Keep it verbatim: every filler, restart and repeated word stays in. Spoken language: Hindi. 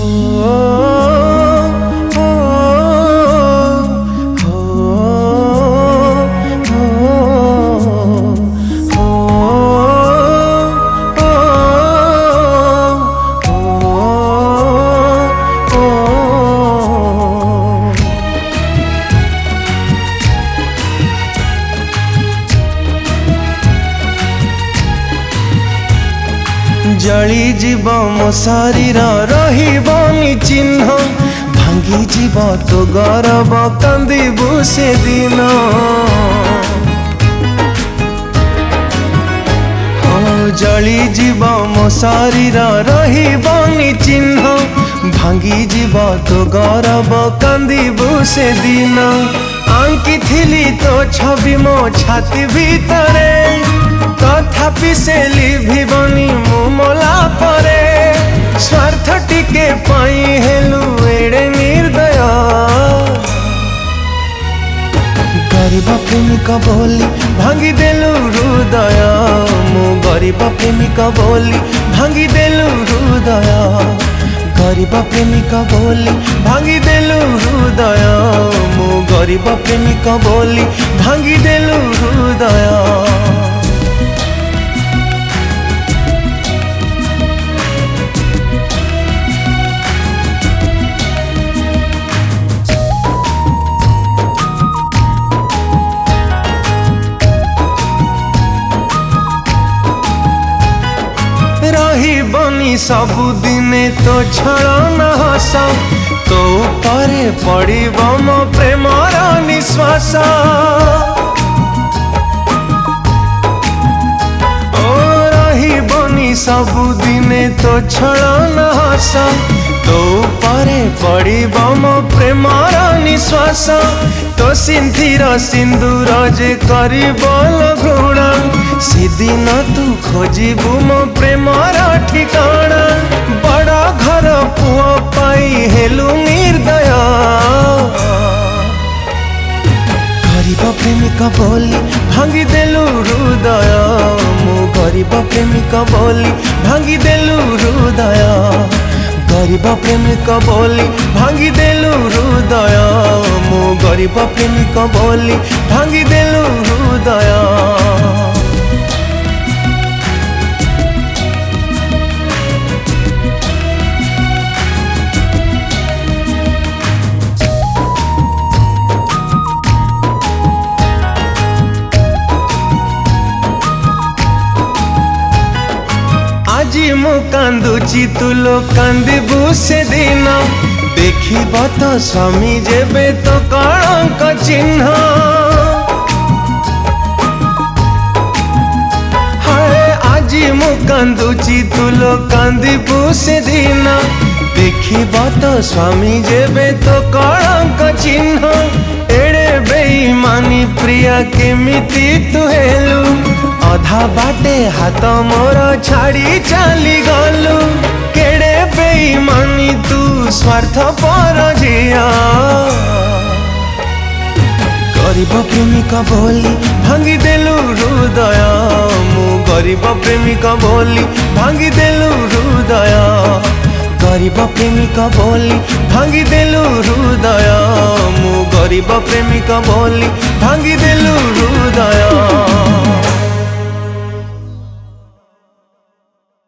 जली जीव मो शरीर रही चिन्ह भांगी जीव तो गौरव कांदबू से दिन जली जीव मो शरीर रही चिन्ह भांगी जीव तो गौरव कांदबू से दिन आंकी थिली तो छवि मो छाती भीतरे तथापि से लिभिबनी मु मला परे स्वार्थ टिके पाई हेलु एड़े निर्दय गरीब प्रेमिक बोली भांगी देलु हृदय मु गरीब प्रेमिक बोली भांगी देलु हृदय गरीब प्रेमिक बोली भांगी देलु हृदय मु गरीब प्रेमिक बोली भांगी देलु हृदय। रही बनी सबुदिने तो छलन हस तो परे पड़ब मो प्रेमर निश्वास ओ रही बनी सबुदिने तो छलन हस तो परे पड़ब मो प्रेमर निश्वास तो सिंथिर सिंदूर जे करबल घृणा सेदिन तू खोजबू मो प्रेमर ठिकाना बड़ा घर पुआ पाई हेलु निर्दय गरीब प्रेमिक बोली भांगी देलु हृदय मु गरीब प्रेमिक बोली भांगी देलु हृदय गरीब प्रेमिक बोली भांगी देलु हृदय मु गरीब प्रेमिक बोली भांगी देलु हृदय। আজি मु कांदुची तुलो कांदबू से दिन देखिब तो स्वामी जेबे तो कलंक चिन्ह हाय আজি मु कांदुची तुलो कांदबू से दिन देखिब तो स्वामी जेबे तो कलंक चिन्ह एड़े बेईमानी प्रिया केमिति तू हेलु अधा बाटे हाथ मोर छाड़ी चली गलु केड़े बेईमानी तू स्वार्थ पर जिया गरीब प्रेमिक बोली भांगी देलु हृदय मु गरीब प्रेमिक बोली भांगी देलु हृदय गरीब प्रेमिक बोली भांगी देलु हृदय मु गरीब प्रेमिक बोली भांगी देलु हृदय।